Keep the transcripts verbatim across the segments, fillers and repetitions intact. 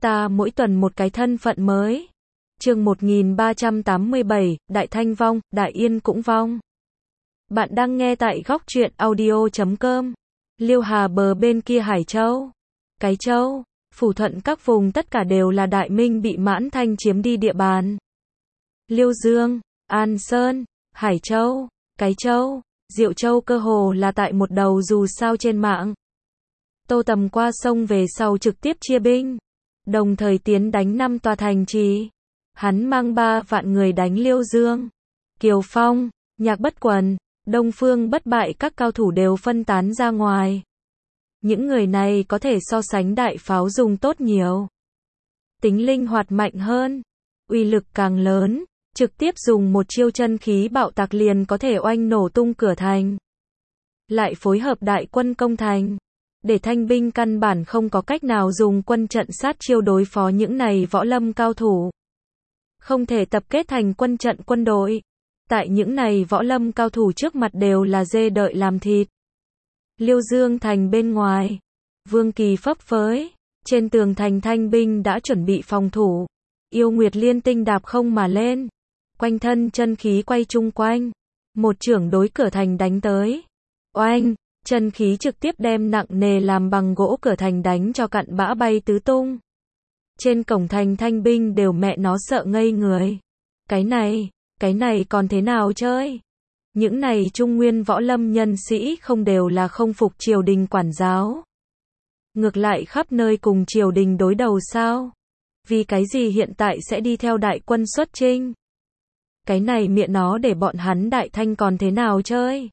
ta mỗi tuần một cái thân phận mới. Chương một nghìn ba trăm tám mươi bảy, Đại Thanh vong, Đại Yên cũng vong. Bạn đang nghe tại góc truyện audio chấm com. Liêu Hà bờ bên kia Hải Châu, Cái Châu, Phủ Thuận các vùng tất cả đều là Đại Minh bị Mãn Thanh chiếm đi địa bàn. Liêu Dương, An Sơn, Hải Châu, Cái Châu, Diệu Châu cơ hồ là tại một đầu dù sao trên mạng. Tô Tầm qua sông về sau trực tiếp chia binh, đồng thời tiến đánh năm tòa thành trì. Hắn mang ba vạn người đánh Liêu Dương, Kiều Phong, Nhạc Bất Quần, Đông Phương Bất Bại, các cao thủ đều phân tán ra ngoài. Những người này có thể so sánh đại pháo dùng tốt nhiều. Tính linh hoạt mạnh hơn, uy lực càng lớn, trực tiếp dùng một chiêu chân khí bạo tạc liền có thể oanh nổ tung cửa thành. Lại phối hợp đại quân công thành, để thanh binh căn bản không có cách nào dùng quân trận sát chiêu đối phó những này võ lâm cao thủ. Không thể tập kết thành quân trận quân đội. Tại những này võ lâm cao thủ trước mặt đều là dê đợi làm thịt. Liêu Dương thành bên ngoài, Vương Kỳ phấp phới, trên tường thành thanh binh đã chuẩn bị phòng thủ. Yêu Nguyệt Liên Tinh đạp không mà lên, quanh thân chân khí quay chung quanh, một chưởng đối cửa thành đánh tới. Oanh, chân khí trực tiếp đem nặng nề làm bằng gỗ cửa thành đánh cho cặn bã bay tứ tung. Trên cổng thành thanh binh đều mẹ nó sợ ngây người. Cái này, cái này còn thế nào chơi? Những này trung nguyên võ lâm nhân sĩ không đều là không phục triều đình quản giáo. Ngược lại khắp nơi cùng triều đình đối đầu sao? Vì cái gì hiện tại sẽ đi theo đại quân xuất chinh? Cái này miệng nó để bọn hắn Đại Thanh còn thế nào chơi?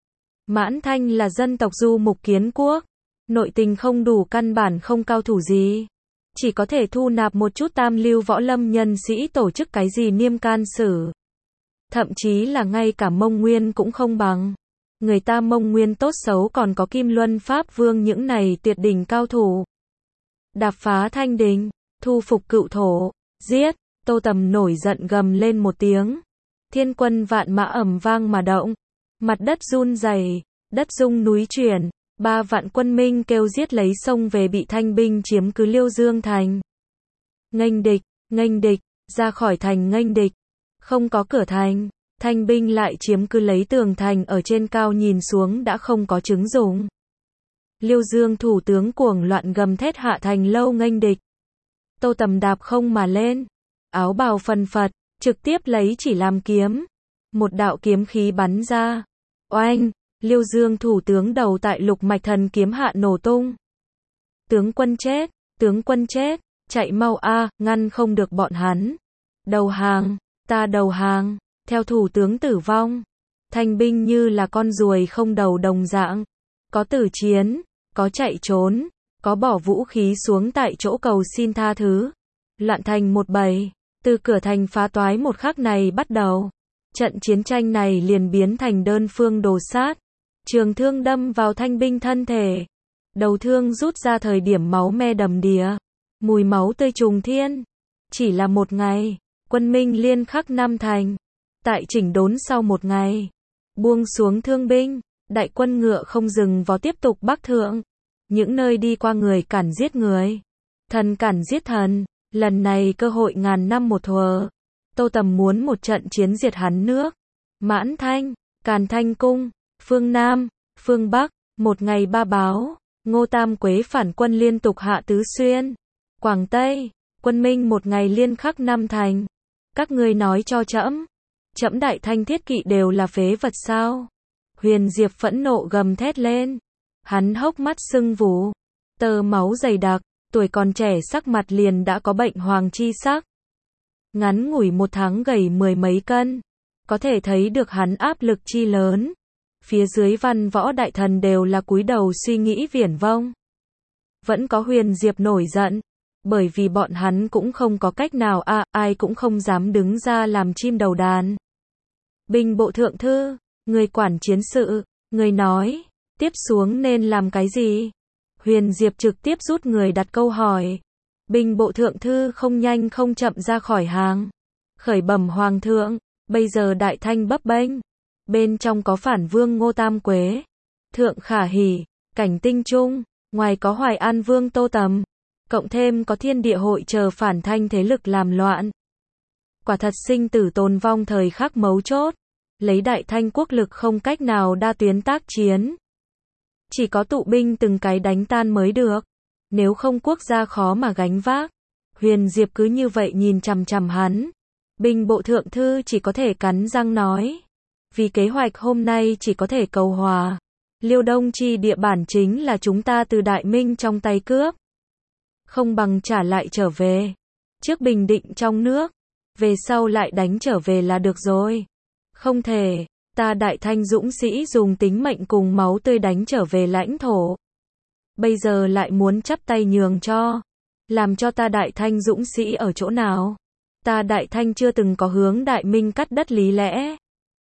Mãn Thanh là dân tộc du mục kiến quốc, nội tình không đủ, căn bản không cao thủ gì. Chỉ có thể thu nạp một chút tam lưu võ lâm nhân sĩ tổ chức cái gì niêm can sử. Thậm chí là ngay cả Mông Nguyên cũng không bằng. Người ta Mông Nguyên tốt xấu còn có Kim Luân Pháp Vương những này tuyệt đỉnh cao thủ. Đạp phá thanh đình, thu phục cựu thổ, giết. Tô Tầm nổi giận gầm lên một tiếng. Thiên quân vạn mã ầm vang mà động. Mặt đất run rẩy, đất rung núi chuyển. Ba vạn quân minh kêu giết lấy sông về bị thanh binh chiếm cứ Liêu Dương thành. Nghênh địch, nghênh địch, ra khỏi thành nghênh địch. Không có cửa thành, thanh binh lại chiếm cứ lấy tường thành ở trên cao nhìn xuống đã không có chứng dùng. Liêu Dương thủ tướng cuồng loạn gầm thét hạ thành lâu nghênh địch. Tô Tầm đạp không mà lên, áo bào phần phật, trực tiếp lấy chỉ làm kiếm. Một đạo kiếm khí bắn ra. Oanh! Liêu Dương thủ tướng đầu tại lục mạch thần kiếm hạ nổ tung. Tướng quân chết, tướng quân chết, chạy mau a, ngăn không được bọn hắn. Đầu hàng, ta đầu hàng, theo thủ tướng tử vong. Thanh binh như là con ruồi không đầu đồng dạng. Có tử chiến, có chạy trốn, có bỏ vũ khí xuống tại chỗ cầu xin tha thứ. Loạn thành một bầy, từ cửa thành phá toái một khắc này bắt đầu. Trận chiến tranh này liền biến thành đơn phương đồ sát. Trường thương đâm vào thanh binh thân thể. Đầu thương rút ra thời điểm máu me đầm đìa. Mùi máu tươi trùng thiên. Chỉ là một ngày, quân Minh liên khắc năm thành. Tại chỉnh đốn sau một ngày, buông xuống thương binh, đại quân ngựa không dừng vó tiếp tục bắc thượng. Những nơi đi qua người cản giết người, thần cản giết thần. Lần này cơ hội ngàn năm một thuở. Tô Tầm muốn một trận chiến diệt hắn nước. Mãn Thanh, Càn Thanh Cung, phương Nam, phương Bắc, một ngày ba báo. Ngô Tam Quế phản quân liên tục hạ Tứ Xuyên, Quảng Tây, quân Minh một ngày liên khắc năm thành. Các ngươi nói cho trẫm, trẫm Đại Thanh thiết kỵ đều là phế vật sao? Huyền Diệp phẫn nộ gầm thét lên. Hắn hốc mắt sưng vù, tơ máu dày đặc, tuổi còn trẻ sắc mặt liền đã có bệnh hoàng chi sắc. Ngắn ngủi một tháng gầy mười mấy cân, có thể thấy được hắn áp lực chi lớn. Phía dưới văn võ đại thần đều là cúi đầu suy nghĩ viển vông. Vẫn có Huyền Diệp nổi giận, bởi vì bọn hắn cũng không có cách nào à, ai cũng không dám đứng ra làm chim đầu đàn. Binh bộ thượng thư, người quản chiến sự, người nói, tiếp xuống nên làm cái gì? Huyền Diệp trực tiếp rút người đặt câu hỏi. Binh bộ thượng thư không nhanh không chậm ra khỏi hàng. Khởi bẩm hoàng thượng, bây giờ Đại Thanh bấp bênh. Bên trong có phản vương Ngô Tam Quế, Thượng Khả Hỉ, Cảnh Tinh Trung, ngoài có Hoài An vương Tô Tầm. cộng thêm có thiên địa hội chờ phản thanh thế lực làm loạn. Quả thật sinh tử tồn vong thời khắc mấu chốt, lấy Đại Thanh quốc lực không cách nào đa tuyến tác chiến. Chỉ có tụ binh từng cái đánh tan mới được, nếu không quốc gia khó mà gánh vác. Huyền Diệp cứ như vậy nhìn chằm chằm hắn. Binh bộ thượng thư chỉ có thể cắn răng nói. Vì kế hoạch hôm nay chỉ có thể cầu hòa. Liêu Đông Chi địa bản chính là chúng ta từ Đại Minh trong tay cướp. Không bằng trả lại trở về. Trước bình định trong nước, về sau lại đánh trở về là được rồi. Không thể, ta Đại Thanh dũng sĩ dùng tính mệnh cùng máu tươi đánh trở về lãnh thổ. Bây giờ lại muốn chắp tay nhường cho. Làm cho ta Đại Thanh dũng sĩ ở chỗ nào? Ta Đại Thanh chưa từng có hướng Đại Minh cắt đất lý lẽ.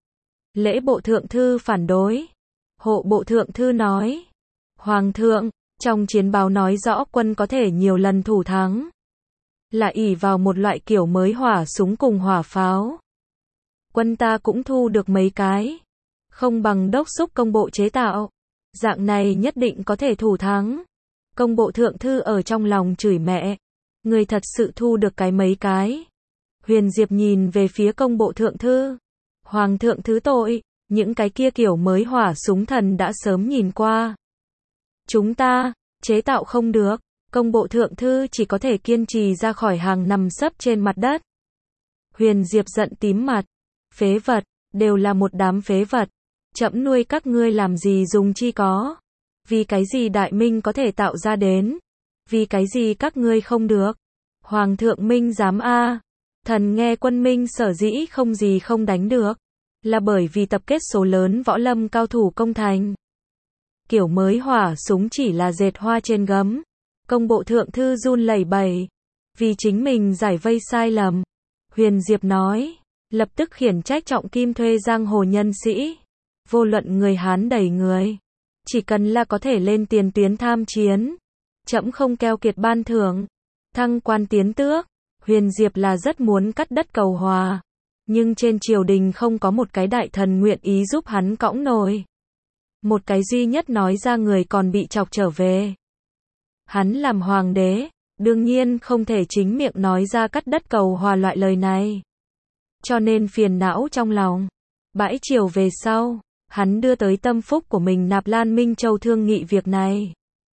Lễ bộ thượng thư phản đối. Hộ bộ thượng thư nói. Hoàng thượng, trong chiến báo nói rõ quân có thể nhiều lần thủ thắng. Là ỷ vào một loại kiểu mới hỏa súng cùng hỏa pháo. Quân ta cũng thu được mấy cái. Không bằng đốc xúc công bộ chế tạo. Dạng này nhất định có thể thủ thắng. Công bộ thượng thư ở trong lòng chửi mẹ. Người thật sự thu được cái mấy cái. Huyền Diệp nhìn về phía công bộ thượng thư. Hoàng thượng thứ tội, những cái kia kiểu mới hỏa súng thần đã sớm nhìn qua. Chúng ta, chế tạo không được. Công bộ thượng thư chỉ có thể kiên trì ra khỏi hàng nằm sấp trên mặt đất. Huyền Diệp giận tím mặt. Phế vật, đều là một đám phế vật. Trẫm nuôi các ngươi làm gì dùng chi có. Vì cái gì Đại Minh có thể tạo ra đến. Vì cái gì các ngươi không được. Hoàng thượng Minh dám a. Thần nghe quân Minh sở dĩ không gì không đánh được. Là bởi vì tập kết số lớn võ lâm cao thủ công thành. Kiểu mới hỏa súng chỉ là dệt hoa trên gấm. Công bộ thượng thư run lẩy bẩy. Vì chính mình giải vây sai lầm. Huyền Diệp nói. Lập tức khiển trách Trọng Kim thuê giang hồ nhân sĩ. Vô luận người Hán đầy người. Chỉ cần là có thể lên tiền tuyến tham chiến. Trẫm không keo kiệt ban thưởng. Thăng quan tiến tước. Huyền Diệp là rất muốn cắt đất cầu hòa. Nhưng trên triều đình không có một cái đại thần nguyện ý giúp hắn cõng nổi. Một cái duy nhất nói ra người còn bị chọc trở về. Hắn làm hoàng đế, đương nhiên không thể chính miệng nói ra cắt đất cầu hòa loại lời này. Cho nên phiền não trong lòng. Bãi triều về sau, hắn đưa tới tâm phúc của mình Nạp Lan Minh Châu thương nghị việc này.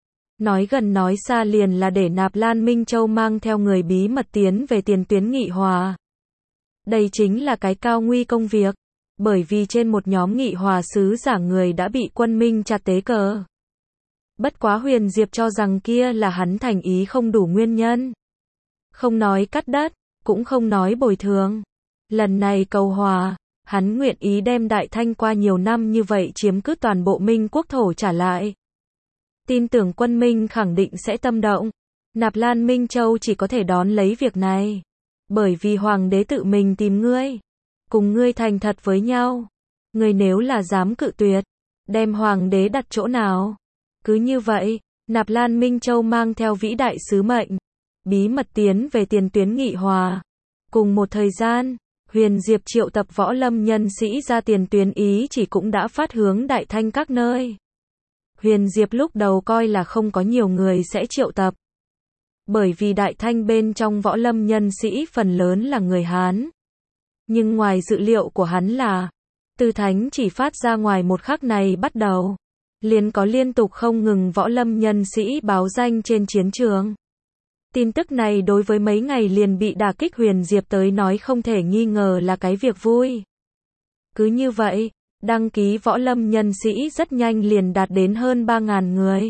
Nói gần nói xa liền là để Nạp Lan Minh Châu mang theo người bí mật tiến về tiền tuyến nghị hòa. Đây chính là cái cao nguy công việc, bởi vì trên một nhóm nghị hòa sứ giả người đã bị quân Minh chặt tế cờ. Bất quá Huyền Diệp cho rằng kia là hắn thành ý không đủ nguyên nhân. Không nói cắt đất, cũng không nói bồi thường. Lần này cầu hòa, hắn nguyện ý đem Đại Thanh qua nhiều năm như vậy chiếm cứ toàn bộ Minh quốc thổ trả lại. Tin tưởng quân Minh khẳng định sẽ tâm động. Nạp Lan Minh Châu chỉ có thể đón lấy việc này. Bởi vì hoàng đế tự mình tìm ngươi. Cùng ngươi thành thật với nhau. Ngươi nếu là dám cự tuyệt, đem hoàng đế đặt chỗ nào? Cứ như vậy, Nạp Lan Minh Châu mang theo vĩ đại sứ mệnh. Bí mật tiến về tiền tuyến nghị hòa. Cùng một thời gian, Huyền Diệp triệu tập võ lâm nhân sĩ ra tiền tuyến ý chỉ cũng đã phát hướng Đại Thanh các nơi. Huyền Diệp lúc đầu coi là không có nhiều người sẽ triệu tập. Bởi vì Đại Thanh bên trong võ lâm nhân sĩ phần lớn là người Hán. Nhưng ngoài dự liệu của hắn là, từ thánh chỉ phát ra ngoài một khắc này bắt đầu, liền có liên tục không ngừng võ lâm nhân sĩ báo danh trên chiến trường. Tin tức này đối với mấy ngày liền bị đả kích Huyền Diệp tới nói không thể nghi ngờ là cái việc vui. Cứ như vậy, đăng ký võ lâm nhân sĩ rất nhanh liền đạt đến hơn ba nghìn người.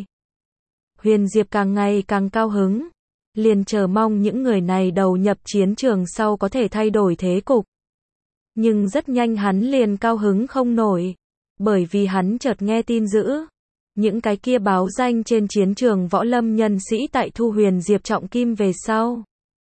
Huyền Diệp càng ngày càng cao hứng, liền chờ mong những người này đầu nhập chiến trường sau có thể thay đổi thế cục. Nhưng rất nhanh hắn liền cao hứng không nổi, bởi vì hắn chợt nghe tin dữ. Những cái kia báo danh trên chiến trường võ lâm nhân sĩ tại thu Huyền Diệp trọng kim về sau.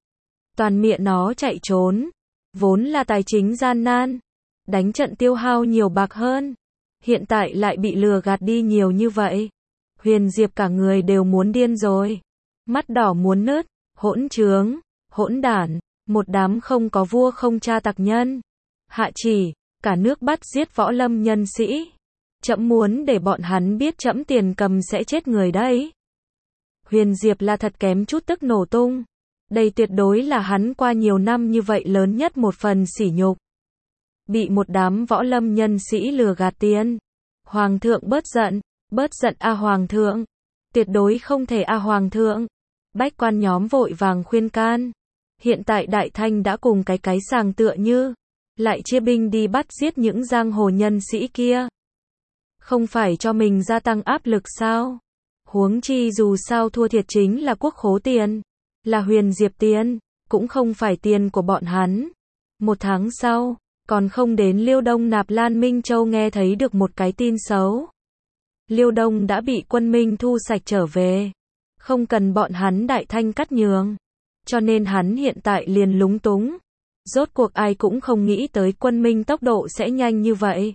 Toàn miệng nó chạy trốn, vốn là tài chính gian nan, đánh trận tiêu hao nhiều bạc hơn. Hiện tại lại bị lừa gạt đi nhiều như vậy. Huyền Diệp cả người đều muốn điên rồi. Mắt đỏ muốn nứt, hỗn trướng, hỗn đản, một đám không có vua không cha tặc nhân. Hạ chỉ, cả nước bắt giết võ lâm nhân sĩ. Trẫm muốn để bọn hắn biết trẫm tiền cầm sẽ chết người đấy. Huyền Diệp là thật kém chút tức nổ tung. Đây tuyệt đối là hắn qua nhiều năm như vậy lớn nhất một phần sỉ nhục. Bị một đám võ lâm nhân sĩ lừa gạt tiền. Hoàng thượng bớt giận, bớt giận a Hoàng thượng. Tuyệt đối không thể a Hoàng thượng. Bách quan nhóm vội vàng khuyên can. Hiện tại Đại Thanh đã cùng cái cái sàng tựa như. Lại chia binh đi bắt giết những giang hồ nhân sĩ kia. Không phải cho mình gia tăng áp lực sao? Huống chi dù sao thua thiệt chính là quốc khố tiền. Là Huyền Diệp tiền. Cũng không phải tiền của bọn hắn. Một tháng sau, còn không đến Liêu Đông Nạp Lan Minh Châu nghe thấy được một cái tin xấu. Liêu Đông đã bị quân Minh thu sạch trở về. Không cần bọn hắn Đại Thanh cắt nhường. Cho nên hắn hiện tại liền lúng túng. Rốt cuộc ai cũng không nghĩ tới quân Minh tốc độ sẽ nhanh như vậy.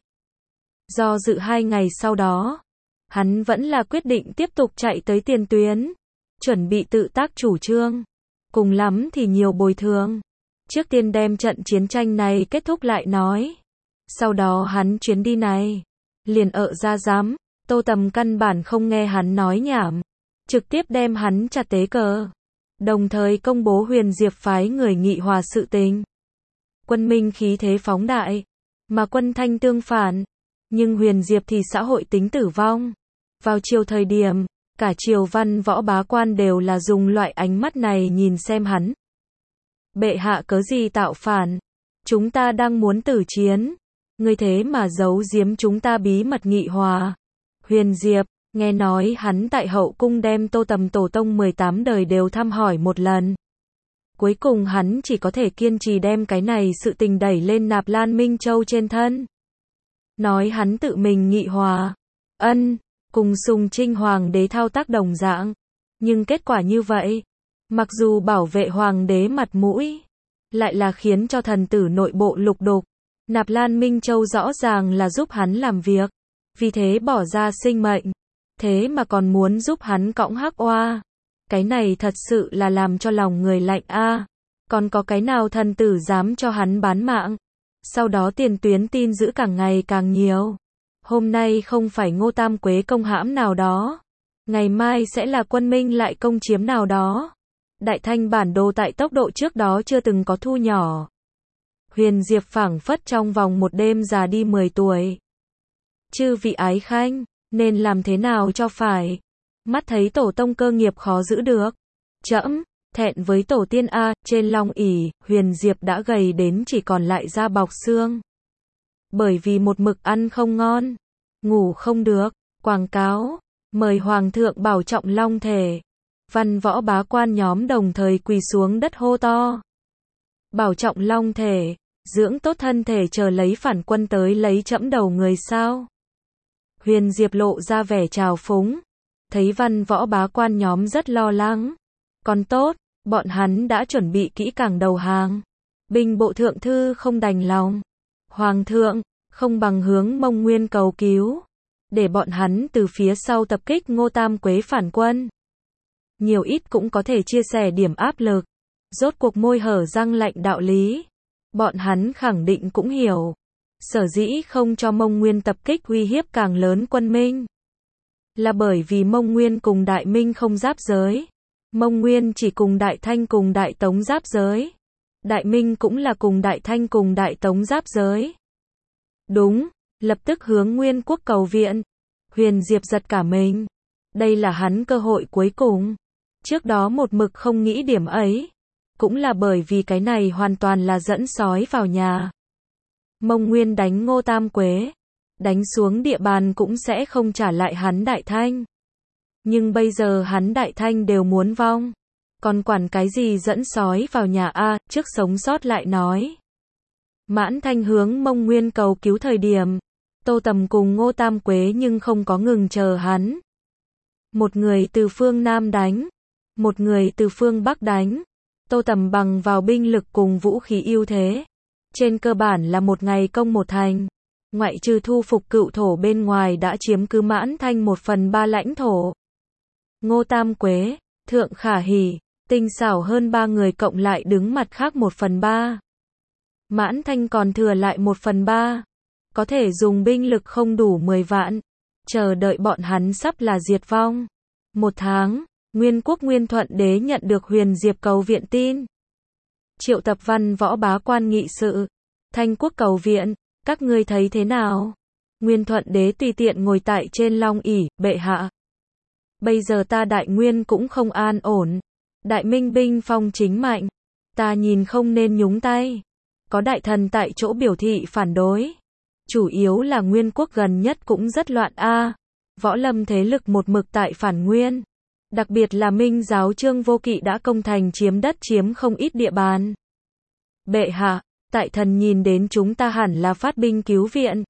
Do dự hai ngày sau đó, hắn vẫn là quyết định tiếp tục chạy tới tiền tuyến. Chuẩn bị tự tác chủ trương. Cùng lắm thì nhiều bồi thường. Trước tiên đem trận chiến tranh này kết thúc lại nói. Sau đó hắn chuyến đi này. Liền ợ ra giám. Tô Tầm căn bản không nghe hắn nói nhảm. Trực tiếp đem hắn chặt tế cờ. Đồng thời công bố Huyền Diệp phái người nghị hòa sự tình. Quân Minh khí thế phóng đại. Mà quân Thanh tương phản. Nhưng Huyền Diệp thì xã hội tính tử vong. Vào chiều thời điểm, cả triều văn võ bá quan đều là dùng loại ánh mắt này nhìn xem hắn. Bệ hạ cớ gì tạo phản? Chúng ta đang muốn tử chiến. Ngươi thế mà giấu giếm chúng ta bí mật nghị hòa. Huyền Diệp, nghe nói hắn tại hậu cung đem Tô Tầm tổ tông mười tám đời đều thăm hỏi một lần. Cuối cùng hắn chỉ có thể kiên trì đem cái này sự tình đẩy lên Nạp Lan Minh Châu trên thân. Nói hắn tự mình nghị hòa. Ân, cùng Sùng Trinh Hoàng đế thao tác đồng dạng. Nhưng kết quả như vậy, mặc dù bảo vệ Hoàng đế mặt mũi, lại là khiến cho thần tử nội bộ lục đục. Nạp Lan Minh Châu rõ ràng là giúp hắn làm việc. Vì thế bỏ ra sinh mệnh. Thế mà còn muốn giúp hắn cõng hắc oa. Cái này thật sự là làm cho lòng người lạnh a. Còn có cái nào thần tử dám cho hắn bán mạng. Sau đó tiền tuyến tin dữ càng ngày càng nhiều. Hôm nay không phải Ngô Tam Quế công hãm nào đó. Ngày mai sẽ là quân Minh lại công chiếm nào đó. Đại Thanh bản đồ tại tốc độ trước đó chưa từng có thu nhỏ. Huyền Diệp phảng phất trong vòng một đêm già đi mười tuổi. Chư vị ái khanh, nên làm thế nào cho phải? Mắt thấy tổ tông cơ nghiệp khó giữ được. Trẫm, thẹn với tổ tiên a, trên long ỷ, Huyền Diệp đã gầy đến chỉ còn lại da bọc xương. Bởi vì một mực ăn không ngon, ngủ không được, quảng cáo, mời Hoàng thượng bảo trọng long thể. Văn võ bá quan nhóm đồng thời quỳ xuống đất hô to. Bảo trọng long thể, dưỡng tốt thân thể chờ lấy phản quân tới lấy trẫm đầu người sao. Huyền Diệp lộ ra vẻ trào phúng. Thấy văn võ bá quan nhóm rất lo lắng. Còn tốt, bọn hắn đã chuẩn bị kỹ càng đầu hàng. Binh bộ thượng thư không đành lòng. Hoàng thượng, không bằng hướng Mông Nguyên cầu cứu. Để bọn hắn từ phía sau tập kích Ngô Tam Quế phản quân. Nhiều ít cũng có thể chia sẻ điểm áp lực. Rốt cuộc môi hở răng lạnh đạo lý. Bọn hắn khẳng định cũng hiểu. Sở dĩ không cho Mông Nguyên tập kích uy hiếp càng lớn quân Minh. Là bởi vì Mông Nguyên cùng Đại Minh không giáp giới. Mông Nguyên chỉ cùng Đại Thanh cùng Đại Tống giáp giới. Đại Minh cũng là cùng Đại Thanh cùng Đại Tống giáp giới. Đúng, lập tức hướng Nguyên quốc cầu viện. Huyền Diệp giật cả mình. Đây là hắn cơ hội cuối cùng. Trước đó một mực không nghĩ điểm ấy. Cũng là bởi vì cái này hoàn toàn là dẫn sói vào nhà. Mông Nguyên đánh Ngô Tam Quế. Đánh xuống địa bàn cũng sẽ không trả lại hắn Đại Thanh. Nhưng bây giờ hắn Đại Thanh đều muốn vong. Còn quản cái gì dẫn sói vào nhà a, trước sống sót lại nói. Mãn Thanh hướng Mông Nguyên cầu cứu thời điểm. Tô Tầm cùng Ngô Tam Quế nhưng không có ngừng chờ hắn. Một người từ phương Nam đánh. Một người từ phương Bắc đánh. Tô Tầm bằng vào binh lực cùng vũ khí ưu thế. Trên cơ bản là một ngày công một thành. Ngoại trừ thu phục cựu thổ bên ngoài đã chiếm cứ Mãn Thanh một phần ba lãnh thổ. Ngô Tam Quế, Thượng Khả Hỉ, tinh xảo hơn ba người cộng lại đứng mặt khác một phần ba. Mãn Thanh còn thừa lại một phần ba. Có thể dùng binh lực không đủ mười vạn. Chờ đợi bọn hắn sắp là diệt vong. Một tháng, Nguyên quốc Nguyên Thuận Đế nhận được Huyền Diệp cầu viện tin. Triệu tập văn võ bá quan nghị sự. Thanh quốc cầu viện, các ngươi thấy thế nào? Nguyên Thuận Đế tùy tiện ngồi tại trên long ỷ, bệ hạ. Bây giờ ta Đại Nguyên cũng không an ổn. Đại Minh binh phong chính mạnh. Ta nhìn không nên nhúng tay. Có đại thần tại chỗ biểu thị phản đối. Chủ yếu là Nguyên quốc gần nhất cũng rất loạn a. Võ lâm thế lực một mực tại phản Nguyên. Đặc biệt là Minh giáo Trương Vô Kỵ đã công thành chiếm đất chiếm không ít địa bàn. Bệ hạ, tại thần nhìn đến chúng ta hẳn là phát binh cứu viện.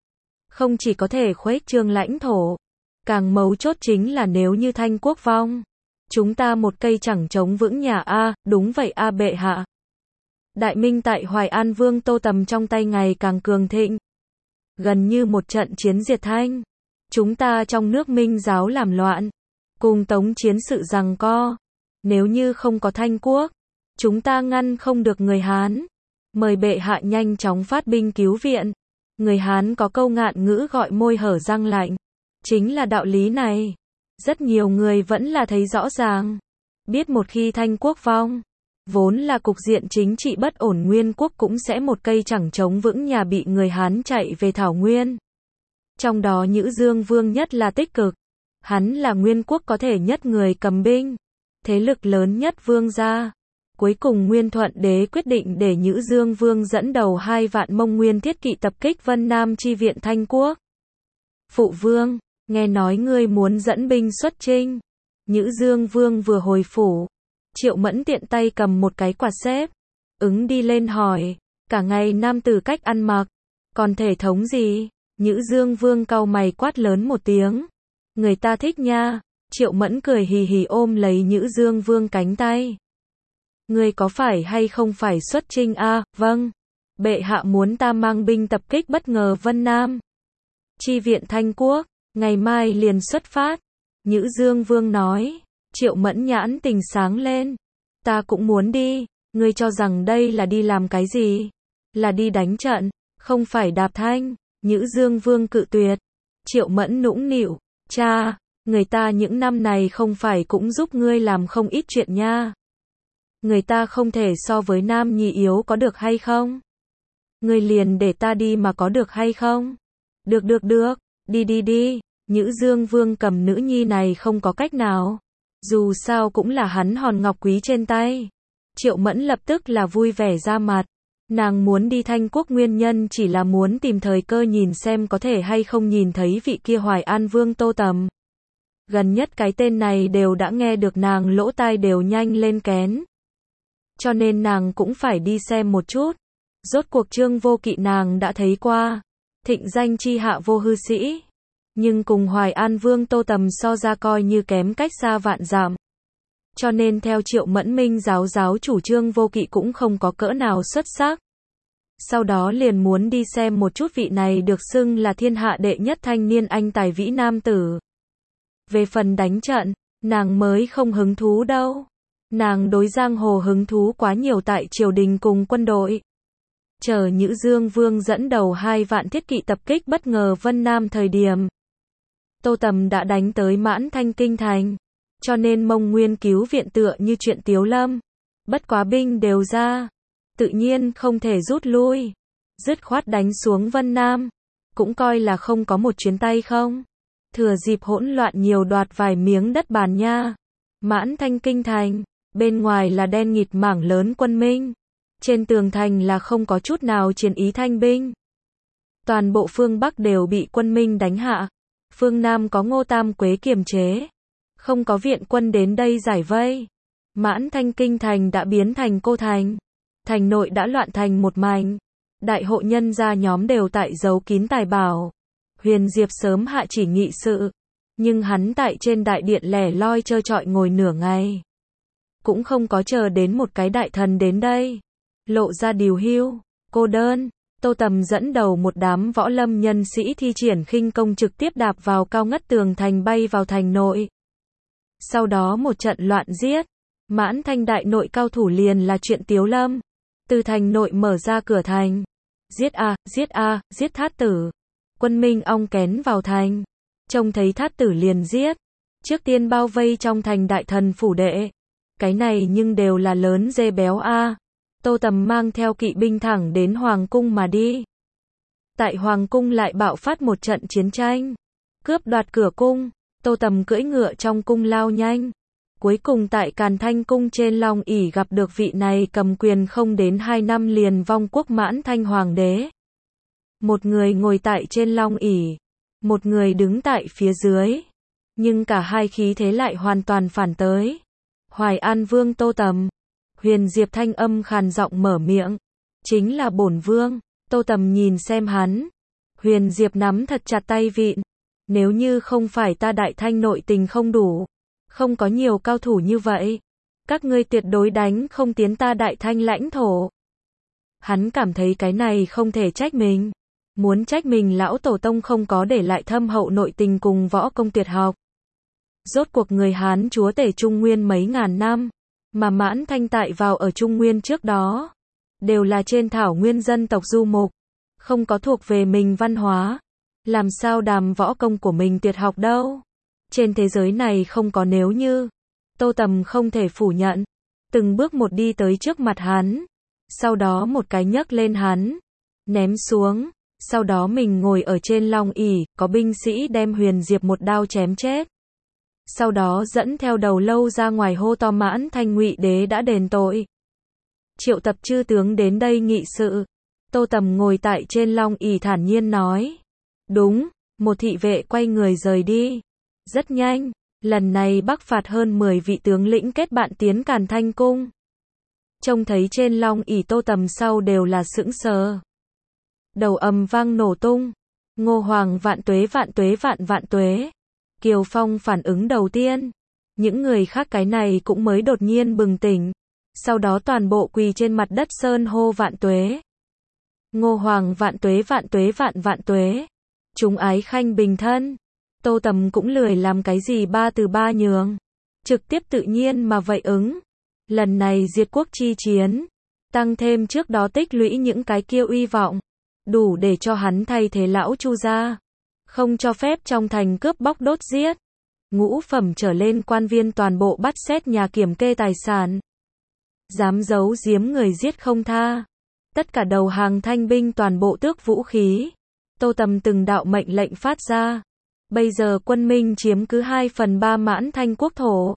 Không chỉ có thể khuếch trương lãnh thổ. Càng mấu chốt chính là nếu như Thanh quốc vong. Chúng ta một cây chẳng chống vững nhà a, đúng vậy a bệ hạ. Đại Minh tại Hoài An Vương Tô Tầm trong tay ngày càng cường thịnh. Gần như một trận chiến diệt Thanh. Chúng ta trong nước Minh giáo làm loạn. Cùng Tống chiến sự giằng co. Nếu như không có Thanh quốc, chúng ta ngăn không được người Hán. Mời bệ hạ nhanh chóng phát binh cứu viện. Người Hán có câu ngạn ngữ gọi môi hở răng lạnh. Chính là đạo lý này. Rất nhiều người vẫn là thấy rõ ràng. Biết một khi Thanh quốc vong, vốn là cục diện chính trị bất ổn, Nguyên quốc cũng sẽ một cây chẳng chống vững nhà, bị người Hán chạy về Thảo Nguyên. Trong đó Nhữ Dương Vương nhất là tích cực. Hắn là Nguyên quốc có thể nhất người cầm binh, thế lực lớn nhất vương gia. Cuối cùng Nguyên Thuận Đế quyết định để Nhữ Dương Vương dẫn đầu hai vạn Mông Nguyên thiết kỵ tập kích Vân Nam chi viện Thanh quốc. Phụ vương, nghe nói ngươi muốn dẫn binh xuất chinh. Nhữ Dương Vương vừa hồi phủ, Triệu Mẫn tiện tay cầm một cái quạt xếp, ứng đi lên hỏi, cả ngày nam tử cách ăn mặc, còn thể thống gì? Nhữ Dương Vương cau mày quát lớn một tiếng. Người ta thích nha. Triệu Mẫn cười hì hì ôm lấy Nhữ Dương Vương cánh tay. Ngươi có phải hay không phải xuất chinh a? À, vâng. Bệ hạ muốn ta mang binh tập kích bất ngờ Vân Nam. Chi viện Thanh quốc, ngày mai liền xuất phát. Nhữ Dương Vương nói. Triệu Mẫn nhãn tình sáng lên. Ta cũng muốn đi. Ngươi cho rằng đây là đi làm cái gì? Là đi đánh trận, không phải đạp thanh. Nhữ Dương Vương cự tuyệt. Triệu Mẫn nũng nịu. Cha, người ta những năm này không phải cũng giúp ngươi làm không ít chuyện nha. Người ta không thể so với nam nhi yếu có được hay không? Ngươi liền để ta đi mà có được hay không? Được được được, đi đi đi. Nhữ Dương Vương cầm nữ nhi này không có cách nào. Dù sao cũng là hắn hòn ngọc quý trên tay. Triệu Mẫn lập tức là vui vẻ ra mặt. Nàng muốn đi Thanh quốc nguyên nhân chỉ là muốn tìm thời cơ nhìn xem có thể hay không nhìn thấy vị kia Hoài An Vương Tô Tầm. Gần nhất cái tên này đều đã nghe được, nàng lỗ tai đều nhanh lên kén. Cho nên nàng cũng phải đi xem một chút. Rốt cuộc Trương Vô Kỵ nàng đã thấy qua. Thịnh danh chi hạ vô hư sĩ. Nhưng cùng Hoài An Vương Tô Tầm so ra coi như kém cách xa vạn dặm. Cho nên theo Triệu Mẫn, Minh giáo giáo chủ Trương Vô Kỵ cũng không có cỡ nào xuất sắc. Sau đó liền muốn đi xem một chút vị này được xưng là thiên hạ đệ nhất thanh niên anh tài vĩ nam tử. Về phần đánh trận, nàng mới không hứng thú đâu. Nàng đối giang hồ hứng thú quá nhiều tại triều đình cùng quân đội. Chờ Nhữ Dương Vương dẫn đầu hai vạn thiết kỵ tập kích bất ngờ Vân Nam thời điểm. Tô Tầm đã đánh tới Mãn Thanh kinh thành. Cho nên Mông Nguyên cứu viện tựa như chuyện tiếu lâm. Bất quá binh đều ra. Tự nhiên không thể rút lui. Dứt khoát đánh xuống Vân Nam. Cũng coi là không có một chuyến tay không. Thừa dịp hỗn loạn nhiều đoạt vài miếng đất bàn nha. Mãn Thanh kinh thành. Bên ngoài là đen nghịt mảng lớn quân Minh. Trên tường thành là không có chút nào chiến ý thanh binh. Toàn bộ phương Bắc đều bị quân Minh đánh hạ. Phương Nam có Ngô Tam Quế kiềm chế. Không có viện quân đến đây giải vây. Mãn Thanh kinh thành đã biến thành cô thành. Thành nội đã loạn thành một mảnh. Đại hộ nhân gia nhóm đều tại giấu kín tài bảo. Huyền Diệp sớm hạ chỉ nghị sự. Nhưng hắn tại trên đại điện lẻ loi trơ trọi ngồi nửa ngày. Cũng không có chờ đến một cái đại thần đến đây. Lộ ra điều hưu, cô đơn. Tô Tầm dẫn đầu một đám võ lâm nhân sĩ thi triển khinh công trực tiếp đạp vào cao ngất tường thành bay vào thành nội. Sau đó một trận loạn giết. Mãn Thanh đại nội cao thủ liền là chuyện tiếu lâm. Từ thành nội mở ra cửa thành. Giết a, giết a, giết Thát Tử. Quân Minh ong kén vào thành. Trông thấy Thát Tử liền giết. Trước tiên bao vây trong thành đại thần phủ đệ. Cái này nhưng đều là lớn dê béo a. Tô Tầm mang theo kỵ binh thẳng đến Hoàng cung mà đi. Tại Hoàng cung lại bạo phát một trận chiến tranh. Cướp đoạt cửa cung, Tô Tầm cưỡi ngựa trong cung lao nhanh. Cuối cùng tại Càn Thanh cung trên Long ỷ gặp được vị này cầm quyền không đến hai năm liền vong quốc Mãn Thanh hoàng đế. Một người ngồi tại trên Long ỷ, một người đứng tại phía dưới. Nhưng cả hai khí thế lại hoàn toàn phản tới. Hoài An Vương Tô Tầm. Huyền Diệp thanh âm khàn giọng mở miệng. Chính là bổn vương. Tô Tầm nhìn xem hắn. Huyền Diệp nắm thật chặt tay vịn. Nếu như không phải ta Đại Thanh nội tình không đủ, không có nhiều cao thủ như vậy, các ngươi tuyệt đối đánh không tiến ta Đại Thanh lãnh thổ. Hắn cảm thấy cái này không thể trách mình. Muốn trách mình lão tổ tông không có để lại thâm hậu nội tình cùng võ công tuyệt học. Rốt cuộc người Hán chúa tể Trung Nguyên mấy ngàn năm, mà Mãn Thanh tại vào ở Trung Nguyên trước đó, đều là trên thảo nguyên dân tộc du mục, không có thuộc về mình văn hóa, làm sao đàm võ công của mình tuyệt học đâu. Trên thế giới này không có nếu như. Tô Tầm không thể phủ nhận, từng bước một đi tới trước mặt hắn, sau đó một cái nhấc lên hắn, ném xuống, sau đó mình ngồi ở trên Long ỷ, có binh sĩ đem Huyền Diệp một đao chém chết. Sau đó dẫn theo đầu lâu ra ngoài hô to Mãn Thanh Ngụy đế đã đền tội. Triệu tập chư tướng đến đây nghị sự. Tô Tầm ngồi tại trên Long ỷ thản nhiên nói. Đúng, một thị vệ quay người rời đi. Rất nhanh, lần này Bắc phạt hơn mười vị tướng lĩnh kết bạn tiến Càn Thanh cung. Trông thấy trên Long ỷ Tô Tầm sau đều là sững sờ. Đầu ầm vang nổ tung. Ngô Hoàng vạn tuế vạn tuế vạn vạn tuế. Kiều Phong phản ứng đầu tiên. Những người khác cái này cũng mới đột nhiên bừng tỉnh. Sau đó toàn bộ quỳ trên mặt đất sơn hô vạn tuế. Ngô Hoàng vạn tuế vạn tuế vạn vạn tuế. Chúng ái khanh bình thân. Tô Tầm cũng lười làm cái gì ba từ ba nhường. Trực tiếp tự nhiên mà vậy ứng. Lần này diệt quốc chi chiến. Tăng thêm trước đó tích lũy những cái kia uy vọng. Đủ để cho hắn thay thế lão Chu gia. Không cho phép trong thành cướp bóc đốt giết. Ngũ phẩm trở lên quan viên toàn bộ bắt xét nhà kiểm kê tài sản. Dám giấu giếm người giết không tha. Tất cả đầu hàng thanh binh toàn bộ tước vũ khí. Tô Tầm từng đạo mệnh lệnh phát ra. Bây giờ quân Minh chiếm cứ hai phần ba Mãn Thanh quốc thổ.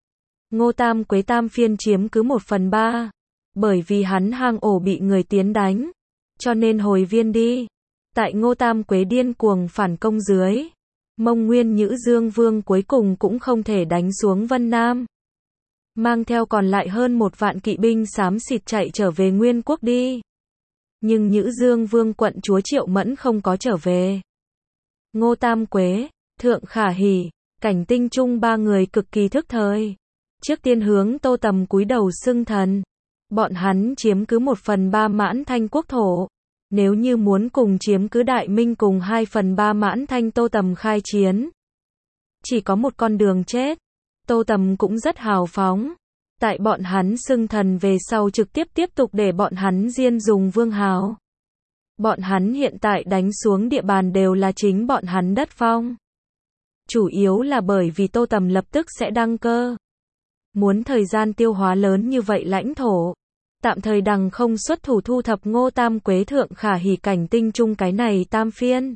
Ngô Tam Quế Tam phiên chiếm cứ một phần ba. Bởi vì hắn hang ổ bị người tiến đánh. Cho nên hồi viên đi. Tại Ngô Tam Quế điên cuồng phản công dưới. Mông Nguyên Nhữ Dương Vương cuối cùng cũng không thể đánh xuống Vân Nam. Mang theo còn lại hơn một vạn kỵ binh xám xịt chạy trở về Nguyên quốc đi. Nhưng Nhữ Dương Vương quận chúa Triệu Mẫn không có trở về. Ngô Tam Quế, Thượng Khả Hỉ, Cảnh Tinh Trung ba người cực kỳ thức thời. Trước tiên hướng Tô Tầm cúi đầu xưng thần. Bọn hắn chiếm cứ một phần ba Mãn Thanh quốc thổ. Nếu như muốn cùng chiếm cứ Đại Minh cùng hai phần ba Mãn Thanh Tô Tầm khai chiến. Chỉ có một con đường chết. Tô Tầm cũng rất hào phóng. Tại bọn hắn xưng thần về sau trực tiếp tiếp tục để bọn hắn diên dùng vương hào. Bọn hắn hiện tại đánh xuống địa bàn đều là chính bọn hắn đất phong. Chủ yếu là bởi vì Tô Tầm lập tức sẽ đăng cơ. Muốn thời gian tiêu hóa lớn như vậy lãnh thổ. Tạm thời đằng không xuất thủ thu thập Ngô Tam Quế Thượng Khả Hỉ Cảnh Tinh Trung cái này tam phiên.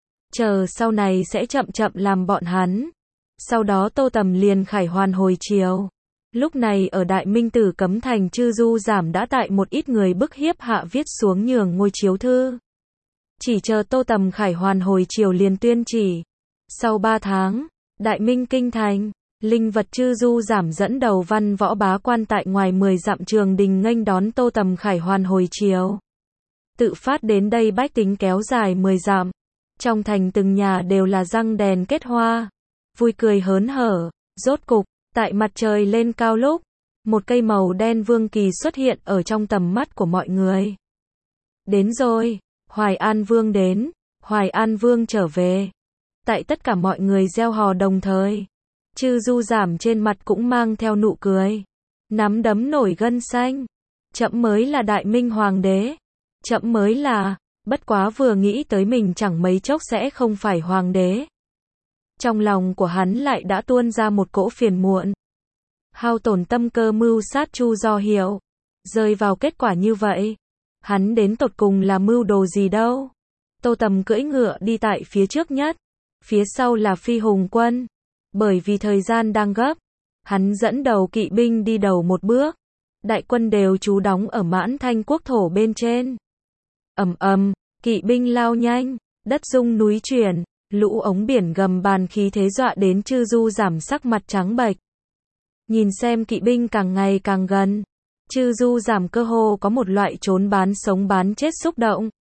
Chờ sau này sẽ chậm chậm làm bọn hắn. Sau đó Tô Tầm liền khải hoàn hồi chiều. Lúc này ở Đại Minh Tử Cấm Thành Chư Du Giảm đã tại một ít người bức hiếp hạ viết xuống nhường ngôi chiếu thư. Chỉ chờ Tô Tầm khải hoàn hồi chiều liền tuyên chỉ. Sau ba tháng, Đại Minh Kinh Thành, linh vật Chư Du Giảm dẫn đầu văn võ bá quan tại ngoài mười dặm trường đình nghênh đón Tô Tầm khải hoàn hồi chiều. Tự phát đến đây bách tính kéo dài mười dặm. Trong thành từng nhà đều là răng đèn kết hoa. Vui cười hớn hở. Rốt cục, tại mặt trời lên cao lúc, một cây màu đen vương kỳ xuất hiện ở trong tầm mắt của mọi người. Đến rồi, Hoài An Vương đến, Hoài An Vương trở về. Tại tất cả mọi người reo hò đồng thời. Chư Du Giảm trên mặt cũng mang theo nụ cười. Nắm đấm nổi gân xanh. Chậm mới là Đại Minh Hoàng đế. Chậm mới là, bất quá vừa nghĩ tới mình chẳng mấy chốc sẽ không phải Hoàng đế. Trong lòng của hắn lại đã tuôn ra một cỗ phiền muộn. Hao tổn tâm cơ mưu sát Chu Do Hiệu, rơi vào kết quả như vậy. Hắn đến tột cùng là mưu đồ gì đâu. Tô Tầm cưỡi ngựa đi tại phía trước nhất, phía sau là Phi Hùng quân. Bởi vì thời gian đang gấp, hắn dẫn đầu kỵ binh đi đầu một bước. Đại quân đều trú đóng ở Mãn Thanh quốc thổ bên trên. Ầm ầm, kỵ binh lao nhanh, đất rung núi chuyển, lũ ống biển gầm bàn khí thế dọa đến Chư Du Giảm sắc mặt trắng bệch. Nhìn xem kỵ binh càng ngày càng gần, Chư Du Giảm cơ hồ có một loại trốn bán sống bán chết xúc động.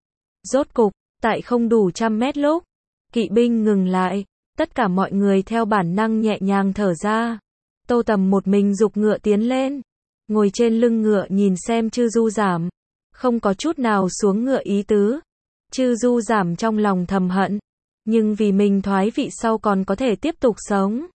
Rốt cục, tại không đủ trăm mét lúc, kỵ binh ngừng lại, tất cả mọi người theo bản năng nhẹ nhàng thở ra. Tô Tầm một mình giục ngựa tiến lên, ngồi trên lưng ngựa nhìn xem Chư Du Giảm, không có chút nào xuống ngựa ý tứ. Chư Du Giảm trong lòng thầm hận, nhưng vì mình thoái vị sau còn có thể tiếp tục sống.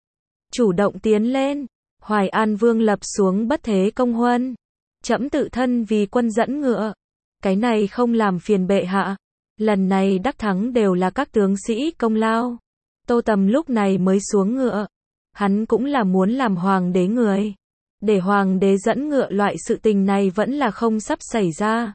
Chủ động tiến lên, Hoài An Vương lập xuống bất thế công huân. Trẫm tự thân vì quân dẫn ngựa. Cái này không làm phiền bệ hạ. Lần này đắc thắng đều là các tướng sĩ công lao. Tô Tầm lúc này mới xuống ngựa. Hắn cũng là muốn làm hoàng đế người. Để hoàng đế dẫn ngựa loại sự tình này vẫn là không sắp xảy ra.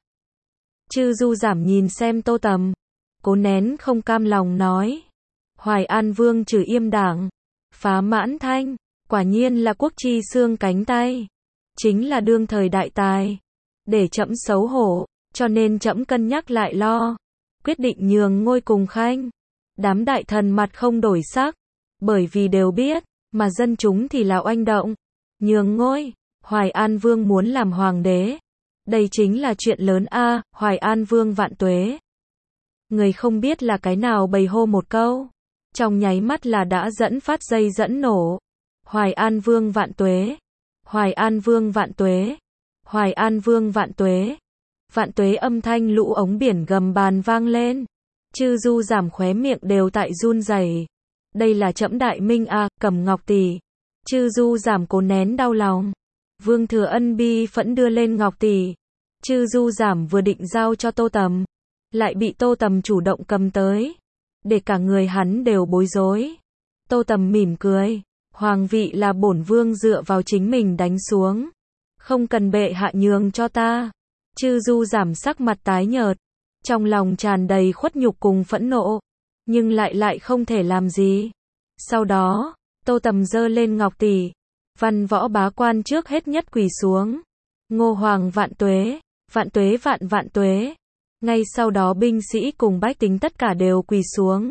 Chư Du Giảm nhìn xem Tô Tầm, cố nén không cam lòng nói. Hoài An Vương trừ Yêm Đảng, phá Mãn Thanh, quả nhiên là quốc chi xương cánh tay. Chính là đương thời đại tài. Để trẫm xấu hổ, cho nên trẫm cân nhắc lại lo. Quyết định nhường ngôi cùng khanh. Đám đại thần mặt không đổi sắc. Bởi vì đều biết, mà dân chúng thì là oanh động. Nhường ngôi, Hoài An Vương muốn làm hoàng đế. Đây chính là chuyện lớn a, Hoài An Vương vạn tuế. Người không biết là cái nào bày hô một câu. Trong nháy mắt là đã dẫn phát dây dẫn nổ. Hoài An Vương vạn tuế. Hoài An Vương vạn tuế. Hoài An Vương vạn tuế. Vạn tuế âm thanh lũ ống biển gầm bàn vang lên. Chư Du Giảm khóe miệng đều tại run rẩy. Đây là trẫm đại minh a, Cầm Ngọc tỷ. Chư Du Giảm cố nén đau lòng. Vương Thừa Ân bi phẫn đưa lên Ngọc tỷ. Chư Du Giảm vừa định giao cho Tô Tầm, lại bị Tô Tầm chủ động cầm tới. Để cả người hắn đều bối rối. Tô Tầm mỉm cười. Hoàng vị là bổn vương dựa vào chính mình đánh xuống. Không cần bệ hạ nhường cho ta. Chư Du Giảm sắc mặt tái nhợt. Trong lòng tràn đầy khuất nhục cùng phẫn nộ. Nhưng lại lại không thể làm gì. Sau đó, Tô Tầm giơ lên Ngọc tỷ. Văn võ bá quan trước hết nhất quỳ xuống. Ngô Hoàng vạn tuế. Vạn tuế vạn vạn tuế. Ngay sau đó binh sĩ cùng bách tính tất cả đều quỳ xuống.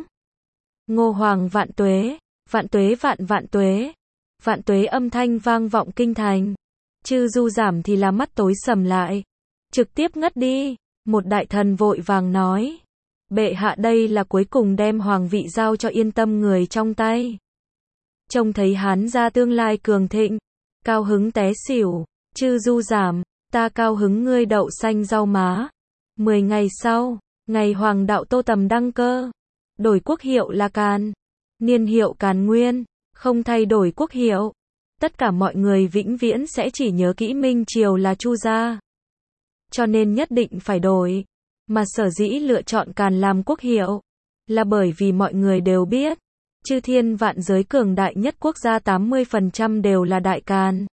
Ngô Hoàng vạn tuế. Vạn tuế vạn vạn tuế. Vạn tuế âm thanh vang vọng kinh thành. Chư Du Giảm thì là mắt tối sầm lại. Trực tiếp ngất đi. Một đại thần vội vàng nói. Bệ hạ đây là cuối cùng đem hoàng vị giao cho yên tâm người trong tay. Trông thấy Hán gia tương lai cường thịnh. Cao hứng té xỉu. Chư Du Giảm, ta cao hứng ngươi đậu xanh rau má. Mười ngày sau, ngày hoàng đạo Tô Tầm đăng cơ. Đổi quốc hiệu là Càn. Niên hiệu Càn Nguyên, không thay đổi quốc hiệu. Tất cả mọi người vĩnh viễn sẽ chỉ nhớ kỹ Minh Triều là Chu gia. Cho nên nhất định phải đổi. Mà sở dĩ lựa chọn Càn làm quốc hiệu, là bởi vì mọi người đều biết, chư thiên vạn giới cường đại nhất quốc gia tám mươi phần trăm đều là Đại Càn.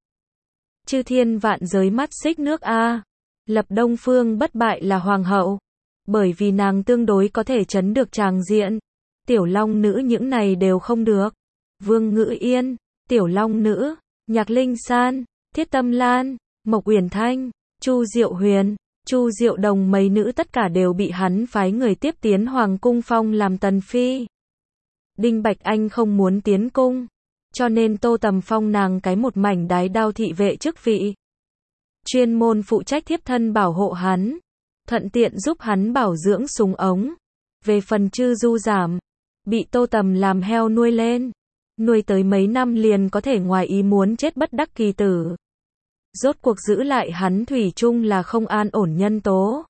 Chư thiên vạn giới mắt xích nước A. Lập Đông Phương bất bại là hoàng hậu. Bởi vì nàng tương đối có thể chấn được tràng diện. Tiểu Long Nữ những này đều không được. Vương Ngữ Yên, Tiểu Long Nữ, Nhạc Linh San, Thiết Tâm Lan, Mộc Uyển Thanh, Chu Diệu Huyền, Chu Diệu Đồng mấy nữ tất cả đều bị hắn phái người tiếp tiến Hoàng cung phong làm tần phi. Đinh Bạch Anh không muốn tiến cung, cho nên Tô Tầm phong nàng cái một mảnh đái đao thị vệ chức vị. Chuyên môn phụ trách thiếp thân bảo hộ hắn, thuận tiện giúp hắn bảo dưỡng súng ống. Về phần Chư Du Giảm, bị Tô Tầm làm heo nuôi lên, nuôi tới mấy năm liền có thể ngoài ý muốn chết bất đắc kỳ tử. Rốt cuộc giữ lại hắn thủy chung là không an ổn nhân tố.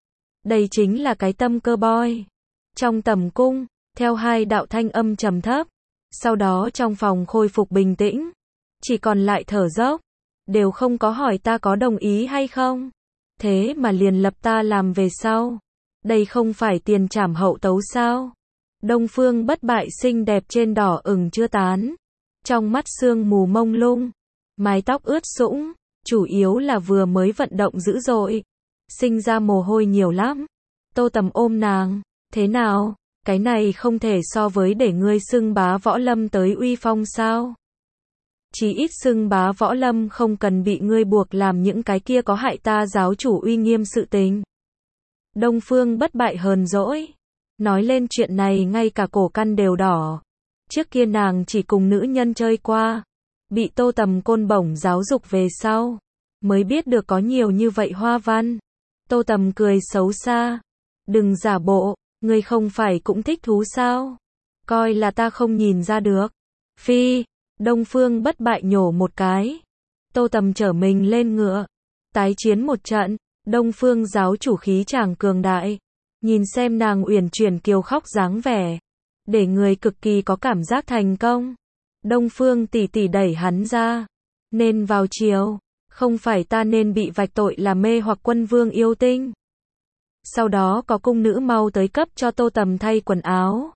Đây chính là cái tâm cơ boy. Trong tầm cung, theo hai đạo thanh âm trầm thấp, sau đó trong phòng khôi phục bình tĩnh, chỉ còn lại thở dốc, đều không có hỏi ta có đồng ý hay không. Thế mà liền lập ta làm về sau. Đây không phải tiền trảm hậu tấu sao? Đông Phương Bất Bại xinh đẹp trên đỏ ửng chưa tán. Trong mắt sương mù mông lung. Mái tóc ướt sũng. Chủ yếu là vừa mới vận động dữ dội. Sinh ra mồ hôi nhiều lắm. Tô Tầm ôm nàng. Thế nào? Cái này không thể so với để ngươi xưng bá võ lâm tới uy phong sao? Chỉ ít xưng bá võ lâm không cần bị ngươi buộc làm những cái kia có hại ta giáo chủ uy nghiêm sự tình. Đông Phương Bất Bại hờn dỗi. Nói lên chuyện này ngay cả cổ căn đều đỏ. Trước kia nàng chỉ cùng nữ nhân chơi qua. Bị Tô Tầm côn bổng giáo dục về sau. Mới biết được có nhiều như vậy hoa văn. Tô Tầm cười xấu xa. Đừng giả bộ, ngươi không phải cũng thích thú sao? Coi là ta không nhìn ra được. Phi, Đông Phương Bất Bại nhổ một cái. Tô Tầm trở mình lên ngựa. Tái chiến một trận, Đông Phương giáo chủ khí chàng cường đại. Nhìn xem nàng uyển chuyển kiều khóc dáng vẻ. Để người cực kỳ có cảm giác thành công. Đông Phương tỷ tỷ đẩy hắn ra. Nên vào chiều. Không phải ta nên bị vạch tội là mê hoặc quân vương yêu tinh. Sau đó có cung nữ mau tới cấp cho Tô Tầm thay quần áo.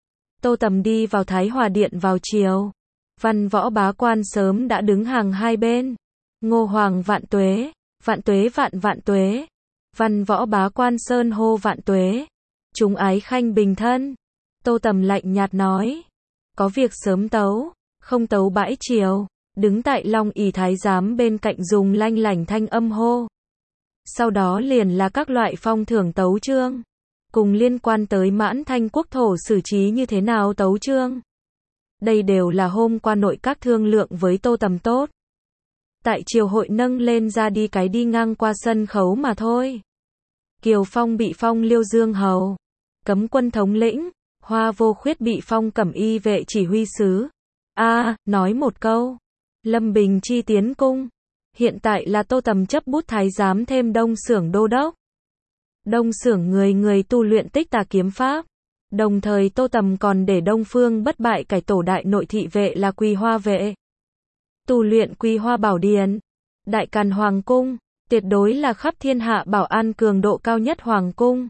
Tô Tầm đi vào Thái Hòa Điện vào chiều. Văn võ bá quan sớm đã đứng hàng hai bên. Ngô Hoàng vạn tuế, vạn tuế vạn vạn tuế. Văn võ bá quan sơn hô vạn tuế. Chúng ái khanh bình thân. Tô Tầm lạnh nhạt nói. Có việc sớm tấu, không tấu bãi chiều. Đứng tại Long ỷ thái giám bên cạnh dùng lanh lảnh thanh âm hô. Sau đó liền là các loại phong thưởng tấu chương. Cùng liên quan tới Mãn Thanh quốc thổ xử trí như thế nào tấu chương. Đây đều là hôm qua nội các thương lượng với Tô Tầm tốt. Tại triều hội nâng lên ra đi cái đi ngang qua sân khấu mà thôi. Kiều Phong bị phong liêu dương hầu. Cấm quân thống lĩnh. Hoa Vô Khuyết bị phong cẩm y vệ chỉ huy sứ. A, à, nói một câu. Lâm Bình Chi tiến cung. Hiện tại là Tô Tầm chấp bút thái giám thêm Đông Xưởng đô đốc. Đông Xưởng người người tu luyện Tích Tà kiếm pháp. Đồng thời Tô Tầm còn để Đông Phương Bất Bại cải tổ đại nội thị vệ là Quy Hoa vệ. Tu luyện Quy Hoa bảo điển. Đại Càn Hoàng cung, tuyệt đối là khắp thiên hạ bảo an cường độ cao nhất Hoàng cung.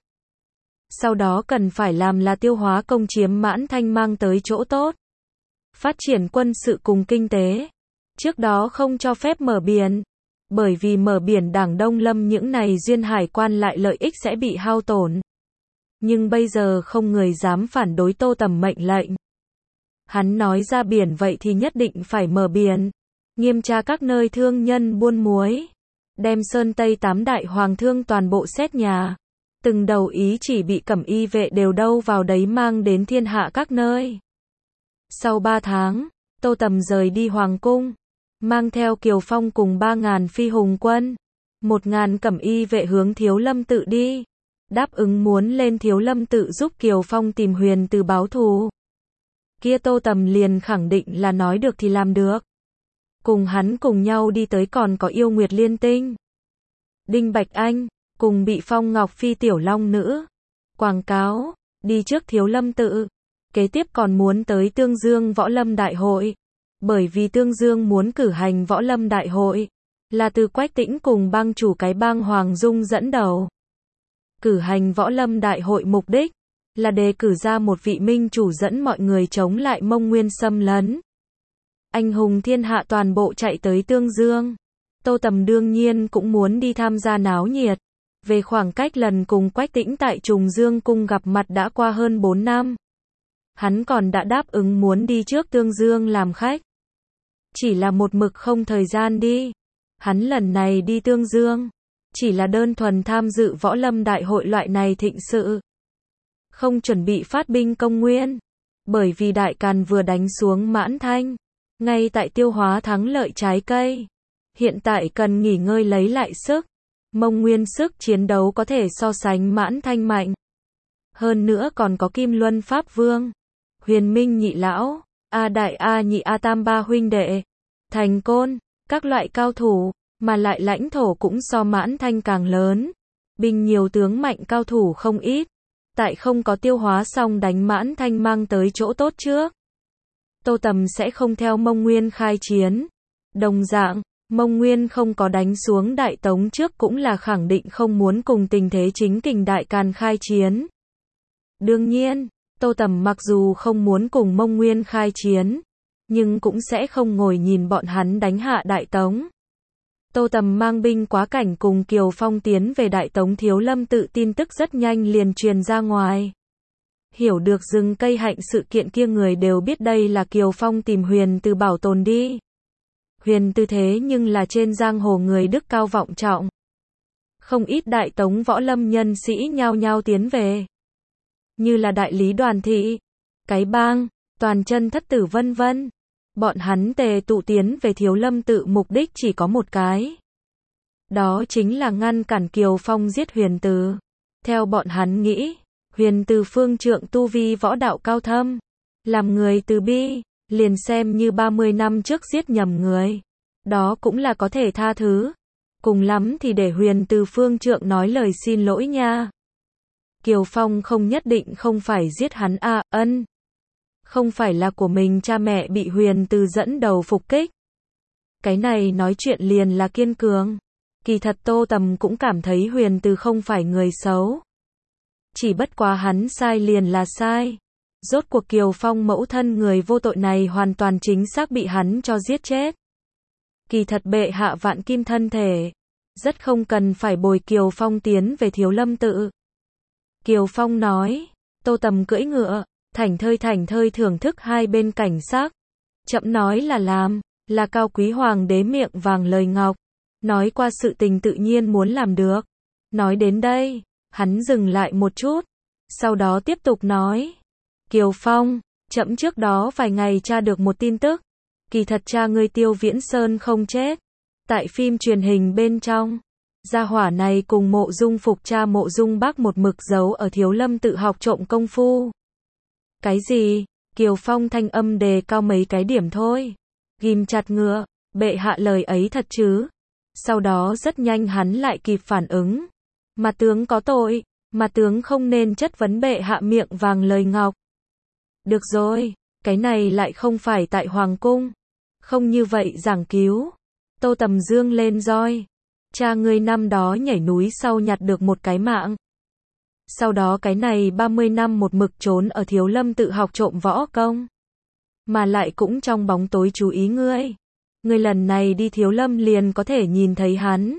Sau đó cần phải làm là tiêu hóa công chiếm Mãn Thanh mang tới chỗ tốt. Phát triển quân sự cùng kinh tế. Trước đó không cho phép mở biển. Bởi vì mở biển Đảng Đông Lâm những này duyên hải quan lại lợi ích sẽ bị hao tổn. Nhưng bây giờ không người dám phản đối Tô Tầm mệnh lệnh. Hắn nói ra biển vậy thì nhất định phải mở biển. Nghiêm tra các nơi thương nhân buôn muối. Đem Sơn Tây tám đại hoàng thương toàn bộ xét nhà. Từng đầu ý chỉ bị cẩm y vệ đều đâu vào đấy mang đến thiên hạ các nơi. Sau ba tháng, Tô Tầm rời đi Hoàng cung. Mang theo Kiều Phong cùng ba ngàn phi hùng quân. Một ngàn cẩm y vệ hướng Thiếu Lâm tự đi. Đáp ứng muốn lên Thiếu Lâm tự giúp Kiều Phong tìm huyền từ báo thù. Kia Tô Tầm liền khẳng định là nói được thì làm được. Cùng hắn cùng nhau đi tới còn có Yêu Nguyệt Liên Tinh. Đinh Bạch Anh, cùng bị Phong Ngọc Phi tiểu long nữ. Quảng cáo, đi trước Thiếu Lâm tự. Kế tiếp còn muốn tới Tương Dương Võ Lâm Đại hội. Bởi vì Tương Dương muốn cử hành Võ Lâm Đại hội. Là từ Quách Tĩnh cùng bang chủ cái bang Hoàng Dung dẫn đầu. Cử hành Võ Lâm Đại hội mục đích là đề cử ra một vị minh chủ dẫn mọi người chống lại Mông Nguyên xâm lấn. Anh hùng thiên hạ toàn bộ chạy tới Tương Dương. Tô Tầm đương nhiên cũng muốn đi tham gia náo nhiệt. Về khoảng cách lần cùng Quách Tĩnh tại Trùng Dương cung gặp mặt đã qua hơn bốn năm. Hắn còn đã đáp ứng muốn đi trước Tương Dương làm khách. Chỉ là một mực không thời gian đi. Hắn lần này đi Tương Dương. Chỉ là đơn thuần tham dự Võ Lâm Đại hội loại này thịnh sự. Không chuẩn bị phát binh công nguyên. Bởi vì Đại Càn vừa đánh xuống Mãn Thanh. Ngay tại tiêu hóa thắng lợi trái cây. Hiện tại cần nghỉ ngơi lấy lại sức. Mông Nguyên sức chiến đấu có thể so sánh Mãn Thanh mạnh. Hơn nữa còn có Kim Luân Pháp Vương. Huyền Minh nhị lão. A Đại A nhị A Tam ba huynh đệ. Thành Côn. Các loại cao thủ. Mà lại lãnh thổ cũng so Mãn Thanh càng lớn. Binh nhiều tướng mạnh cao thủ không ít. Tại không có tiêu hóa xong đánh Mãn Thanh mang tới chỗ tốt trước. Tô Tầm sẽ không theo Mông Nguyên khai chiến. Đồng dạng, Mông Nguyên không có đánh xuống Đại Tống trước cũng là khẳng định không muốn cùng tình thế chính kình Đại Càn khai chiến. Đương nhiên, Tô Tầm mặc dù không muốn cùng Mông Nguyên khai chiến, nhưng cũng sẽ không ngồi nhìn bọn hắn đánh hạ Đại Tống. Tô Tầm mang binh quá cảnh cùng Kiều Phong tiến về Đại Tống Thiếu Lâm tự, tin tức rất nhanh liền truyền ra ngoài. Hiểu được rừng cây hạnh sự kiện kia, người đều biết đây là Kiều Phong tìm Huyền Từ bảo tồn đi. Huyền Từ thế nhưng là trên giang hồ người đức cao vọng trọng. Không ít Đại Tống võ lâm nhân sĩ nhao nhao tiến về. Như là đại lý Đoàn Thị, Cái Bang, Toàn Chân Thất Tử vân vân. Bọn hắn tề tụ tiến về Thiếu Lâm tự, mục đích chỉ có một cái. Đó chính là ngăn cản Kiều Phong giết Huyền Từ. Theo bọn hắn nghĩ, Huyền Từ phương trượng tu vi võ đạo cao thâm, làm người từ bi, liền xem như ba mươi năm trước giết nhầm người, đó cũng là có thể tha thứ. Cùng lắm thì để Huyền Từ phương trượng nói lời xin lỗi nha. Kiều Phong không nhất định không phải giết hắn a, à, ân. Không phải là của mình cha mẹ bị Huyền Từ dẫn đầu phục kích. Cái này nói chuyện liền là kiên cường. Kỳ thật Tô Tầm cũng cảm thấy Huyền Từ không phải người xấu. Chỉ bất quá hắn sai liền là sai. Rốt cuộc Kiều Phong mẫu thân người vô tội này hoàn toàn chính xác bị hắn cho giết chết. Kỳ thật bệ hạ vạn kim thân thể, rất không cần phải bồi Kiều Phong tiến về Thiếu Lâm tự. Kiều Phong nói, Tô Tầm cưỡi ngựa, thảnh thơi thảnh thơi thưởng thức hai bên cảnh sắc. Chậm nói là làm, là cao quý hoàng đế miệng vàng lời ngọc. Nói qua sự tình tự nhiên muốn làm được. Nói đến đây, hắn dừng lại một chút. Sau đó tiếp tục nói. Kiều Phong, chậm trước đó vài ngày tra được một tin tức. Kỳ thật cha ngươi Tiêu Viễn Sơn không chết. Tại phim truyền hình bên trong, gia hỏa này cùng Mộ Dung Phục cha Mộ Dung Bác một mực giấu ở Thiếu Lâm tự học trộm công phu. Cái gì? Kiều Phong thanh âm đề cao mấy cái điểm thôi. Ghim chặt ngựa, bệ hạ lời ấy thật chứ? Sau đó rất nhanh hắn lại kịp phản ứng. Mà tướng có tội, mà tướng không nên chất vấn bệ hạ miệng vàng lời ngọc. Được rồi, cái này lại không phải tại Hoàng cung. Không như vậy giảng cứu. Tô Tầm dương lên roi. Cha ngươi năm đó nhảy núi sau nhặt được một cái mạng. Sau đó cái này ba mươi năm một mực trốn ở Thiếu Lâm tự học trộm võ công. Mà lại cũng trong bóng tối chú ý ngươi. Ngươi lần này đi Thiếu Lâm liền có thể nhìn thấy hắn.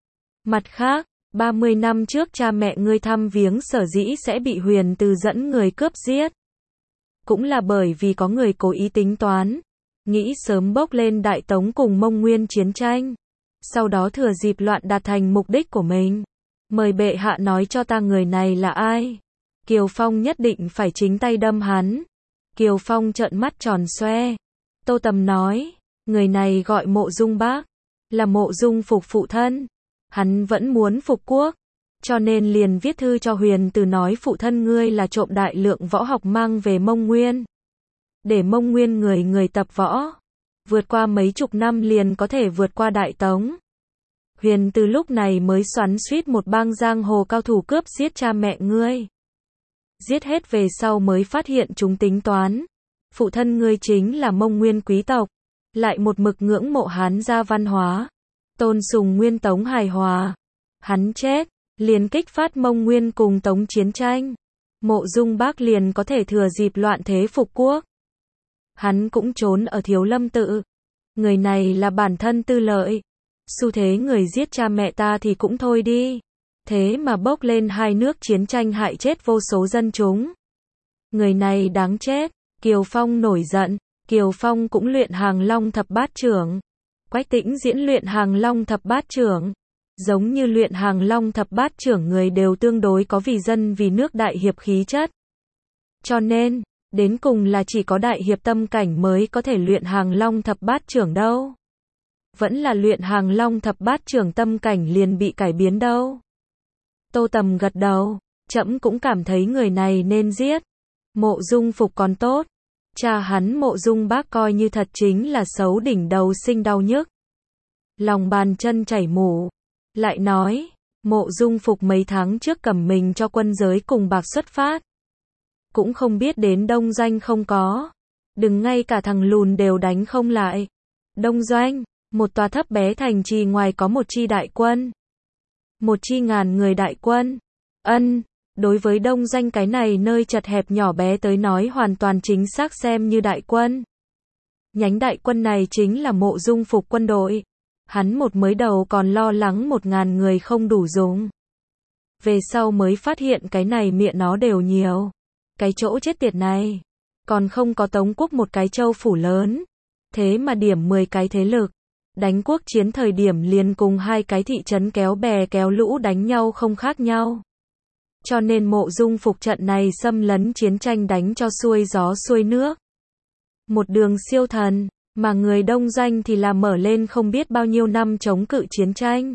Mặt khác, ba mươi năm trước cha mẹ ngươi thăm viếng sở dĩ sẽ bị Huyền Từ dẫn người cướp giết. Cũng là bởi vì có người cố ý tính toán. Nghĩ sớm bốc lên Đại Tống cùng Mông Nguyên chiến tranh. Sau đó thừa dịp loạn đạt thành mục đích của mình. Mời bệ hạ nói cho ta người này là ai. Kiều Phong nhất định phải chính tay đâm hắn. Kiều Phong trợn mắt tròn xoe. Tô Tầm nói, người này gọi Mộ Dung Bác, là Mộ Dung Phục phụ thân. Hắn vẫn muốn phục quốc, cho nên liền viết thư cho Huyền Từ nói phụ thân ngươi là trộm đại lượng võ học mang về Mông Nguyên. Để Mông Nguyên người người tập võ. Vượt qua mấy chục năm liền có thể vượt qua Đại Tống. Huyền Từ lúc này mới xoắn suýt một bang giang hồ cao thủ cướp giết cha mẹ ngươi. Giết hết về sau mới phát hiện chúng tính toán. Phụ thân ngươi chính là Mông Nguyên quý tộc. Lại một mực ngưỡng mộ Hán gia văn hóa. Tôn sùng Nguyên Tống hài hòa. Hắn chết, liền kích phát Mông Nguyên cùng Tống chiến tranh. Mộ Dung Bác liền có thể thừa dịp loạn thế phục quốc. Hắn cũng trốn ở Thiếu Lâm tự. Người này là bản thân tư lợi. Xu thế người giết cha mẹ ta thì cũng thôi đi. Thế mà bốc lên hai nước chiến tranh hại chết vô số dân chúng. Người này đáng chết. Kiều Phong nổi giận. Kiều Phong cũng luyện Hàng Long thập bát trưởng. Quách Tĩnh diễn luyện Hàng Long thập bát trưởng. Giống như luyện Hàng Long thập bát trưởng người đều tương đối có vì dân vì nước đại hiệp khí chất. Cho nên, đến cùng là chỉ có đại hiệp tâm cảnh mới có thể luyện Hàng Long thập bát trưởng đâu. Vẫn là luyện Hàng Long thập bát trưởng tâm cảnh liền bị cải biến đâu. Tô Tầm gật đầu, trẫm cũng cảm thấy người này nên giết. Mộ Dung Phục còn tốt. Cha hắn Mộ Dung Bác coi như thật chính là xấu đỉnh đầu sinh đau nhức. Lòng bàn chân chảy mủ. Lại nói, Mộ Dung Phục mấy tháng trước cầm mình cho quân giới cùng bạc xuất phát. Cũng không biết đến Đông Doanh không có. Đừng ngay cả thằng lùn đều đánh không lại. Đông Doanh, một tòa thấp bé thành trì ngoài có một chi đại quân. Một chi ngàn người đại quân. Ân, Đối với đông doanh cái này nơi chật hẹp nhỏ bé tới nói hoàn toàn chính xác xem như đại quân. Nhánh đại quân này chính là Mộ Dung Phục quân đội. Hắn một mới đầu còn lo lắng một ngàn người không đủ dùng. Về sau mới phát hiện cái này miệng nó đều nhiều. Cái chỗ chết tiệt này. Còn không có Tống quốc một cái châu phủ lớn. Thế mà điểm mười cái thế lực. Đánh quốc chiến thời điểm liền cùng hai cái thị trấn kéo bè kéo lũ đánh nhau không khác nhau. Cho nên Mộ Dung Phục trận này xâm lấn chiến tranh đánh cho xuôi gió xuôi nước. Một đường siêu thần, mà người đông doanh thì là mở lên không biết bao nhiêu năm chống cự chiến tranh.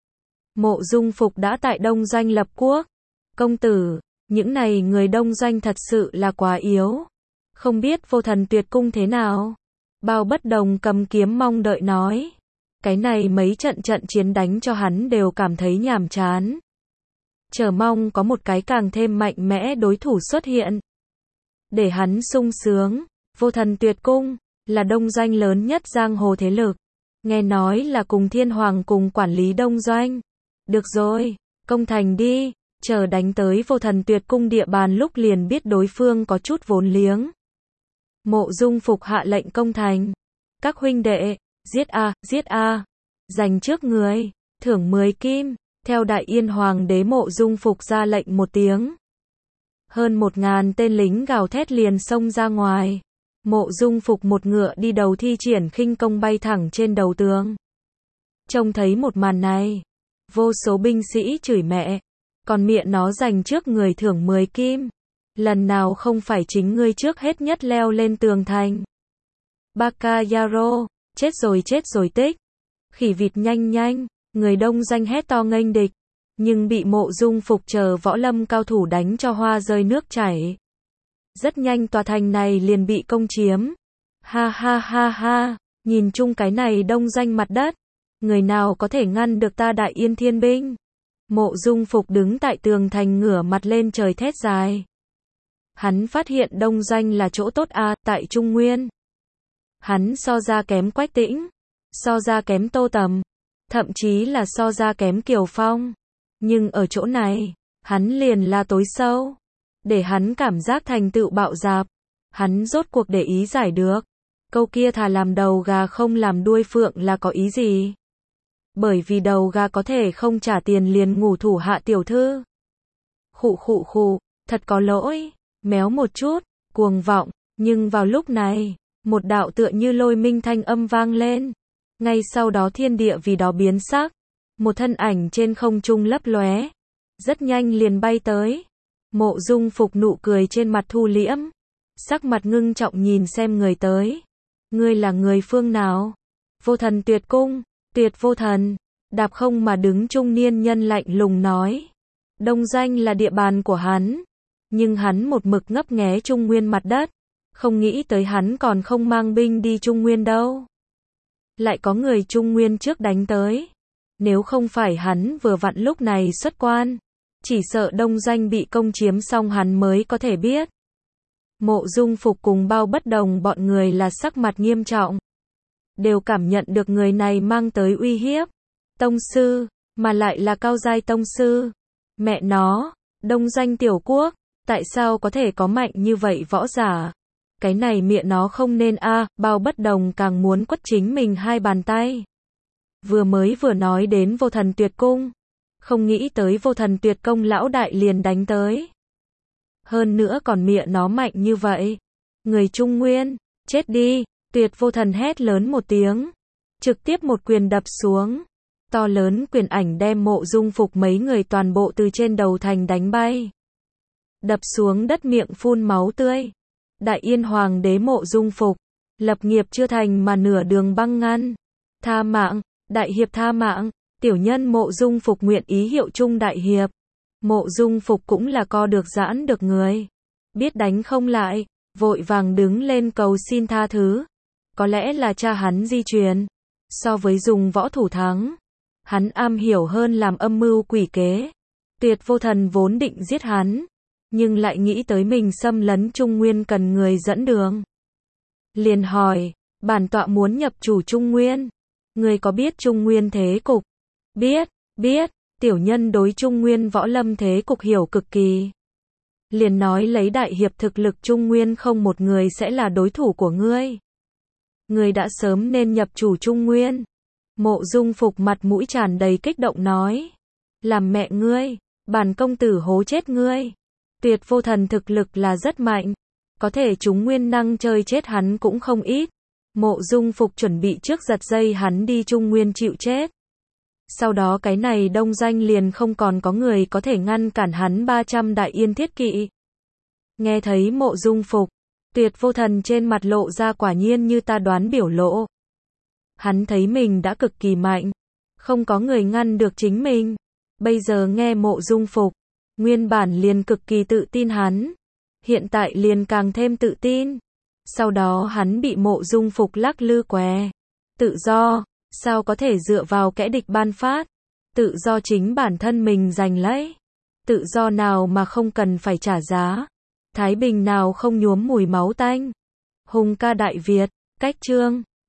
Mộ Dung Phục đã tại đông doanh lập quốc. Công tử, những này người đông doanh thật sự là quá yếu. Không biết Vô Thần Tuyệt Cung thế nào? Bao Bất Đồng cầm kiếm mong đợi nói. Cái này mấy trận trận chiến đánh cho hắn đều cảm thấy nhàm chán. Chờ mong có một cái càng thêm mạnh mẽ đối thủ xuất hiện. Để hắn sung sướng. Vô Thần Tuyệt Cung là đông doanh lớn nhất giang hồ thế lực. Nghe nói là cùng Thiên Hoàng cùng quản lý đông doanh. Được rồi, công thành đi. Chờ đánh tới Vô Thần Tuyệt Cung địa bàn lúc liền biết đối phương có chút vốn liếng. Mộ Dung Phục hạ lệnh công thành. Các huynh đệ, giết a, giết a. Giành trước người, thưởng mười kim. Theo Đại Yên Hoàng đế Mộ Dung Phục ra lệnh một tiếng. Hơn một ngàn tên lính gào thét liền xông ra ngoài. Mộ Dung Phục một ngựa đi đầu thi triển khinh công bay thẳng trên đầu tường. Trông thấy một màn này, vô số binh sĩ chửi mẹ, còn miệng nó giành trước người thưởng mười kim. Lần nào không phải chính ngươi trước hết nhất leo lên tường thành. Baka Yaro, chết rồi chết rồi tích. Khỉ vịt nhanh nhanh, người đông danh hét to nghênh địch, nhưng bị Mộ Dung Phục chờ võ lâm cao thủ đánh cho hoa rơi nước chảy. Rất nhanh tòa thành này liền bị công chiếm. Ha ha ha ha, nhìn chung cái này đông danh mặt đất. Người nào có thể ngăn được ta Đại Yên Thiên binh? Mộ Dung Phục đứng tại tường thành ngửa mặt lên trời thét dài. Hắn phát hiện đông danh là chỗ tốt a, à, tại Trung Nguyên. Hắn so ra kém Quách Tĩnh, so ra kém Tô Tầm, thậm chí là so ra kém Kiều Phong. Nhưng ở chỗ này, hắn liền là tối sâu. Để hắn cảm giác thành tựu bạo dạp. Hắn rốt cuộc để ý giải được. Câu kia thà làm đầu gà không làm đuôi phượng là có ý gì? Bởi vì đầu gà có thể không trả tiền liền ngủ thủ hạ tiểu thư. Khụ khụ khụ, thật có lỗi, méo một chút, cuồng vọng. Nhưng vào lúc này, một đạo tựa như lôi minh thanh âm vang lên. Ngay sau đó thiên địa vì đó biến sắc. Một thân ảnh trên không trung lấp lóe. Rất nhanh liền bay tới. Mộ Dung Phục nụ cười trên mặt thu liễm. Sắc mặt ngưng trọng nhìn xem người tới. Ngươi là người phương nào? Vô Thần Tuyệt Cung, Tuyệt Vô Thần. Đạp không mà đứng trung niên nhân lạnh lùng nói. Đông danh là địa bàn của hắn. Nhưng hắn một mực ngấp nghé Trung Nguyên mặt đất. Không nghĩ tới hắn còn không mang binh đi Trung Nguyên đâu. Lại có người Trung Nguyên trước đánh tới. Nếu không phải hắn vừa vặn lúc này xuất quan, chỉ sợ đông danh bị công chiếm xong hắn mới có thể biết. Mộ Dung Phục cùng Bao Bất Đồng bọn người là sắc mặt nghiêm trọng. Đều cảm nhận được người này mang tới uy hiếp. Tông sư, mà lại là cao giai tông sư. Mẹ nó, đông danh tiểu quốc, tại sao có thể có mạnh như vậy võ giả? Cái này miệng nó không nên a, à, Bao Bất Đồng càng muốn quất chính mình hai bàn tay. Vừa mới vừa nói đến Vô Thần Tuyệt Cung, không nghĩ tới Vô Thần Tuyệt Công lão đại liền đánh tới. Hơn nữa còn miệng nó mạnh như vậy. Người Trung Nguyên, chết đi, Tuyệt Vô Thần hét lớn một tiếng, trực tiếp một quyền đập xuống. To lớn quyền ảnh đem Mộ Dung Phục mấy người toàn bộ từ trên đầu thành đánh bay. Đập xuống đất miệng phun máu tươi. Đại Yên Hoàng đế Mộ Dung Phục, lập nghiệp chưa thành mà nửa đường băng ngăn. Tha mạng, đại hiệp tha mạng, tiểu nhân Mộ Dung Phục nguyện ý hiệu chung đại hiệp. Mộ Dung Phục cũng là co được giãn được người. Biết đánh không lại, vội vàng đứng lên cầu xin tha thứ. Có lẽ là cha hắn di truyền. So với dùng võ thủ thắng, hắn am hiểu hơn làm âm mưu quỷ kế. Tuyệt Vô Thần vốn định giết hắn, nhưng lại nghĩ tới mình xâm lấn Trung Nguyên cần người dẫn đường. Liền hỏi, bản tọa muốn nhập chủ Trung Nguyên. Người có biết Trung Nguyên thế cục? Biết, biết, tiểu nhân đối Trung Nguyên võ lâm thế cục hiểu cực kỳ. liền nói lấy đại hiệp thực lực Trung Nguyên không một người sẽ là đối thủ của ngươi. Ngươi đã sớm nên nhập chủ Trung Nguyên. Mộ Dung Phục mặt mũi tràn đầy kích động nói. Làm mẹ ngươi, bản công tử hố chết ngươi. Tuyệt vô thần thực lực là rất mạnh. Có thể chúng nguyên năng chơi chết hắn cũng không ít. Mộ Dung Phục chuẩn bị trước giật dây hắn đi Trung Nguyên chịu chết. Sau đó cái này đông doanh liền không còn có người có thể ngăn cản hắn ba trăm đại yên thiết kỵ. Nghe thấy Mộ Dung Phục, Tuyệt vô thần trên mặt lộ ra quả nhiên như ta đoán biểu lộ. Hắn thấy mình đã cực kỳ mạnh, không có người ngăn được chính mình. Bây giờ nghe Mộ Dung Phục, nguyên bản liền cực kỳ tự tin hắn, hiện tại liền càng thêm tự tin. Sau đó hắn bị Mộ Dung Phục lắc lư què. Tự do, sao có thể dựa vào kẻ địch ban phát? Tự do chính bản thân mình giành lấy. Tự do nào mà không cần phải trả giá? Thái bình nào không nhuốm mùi máu tanh? Hùng ca Đại Việt, cách chương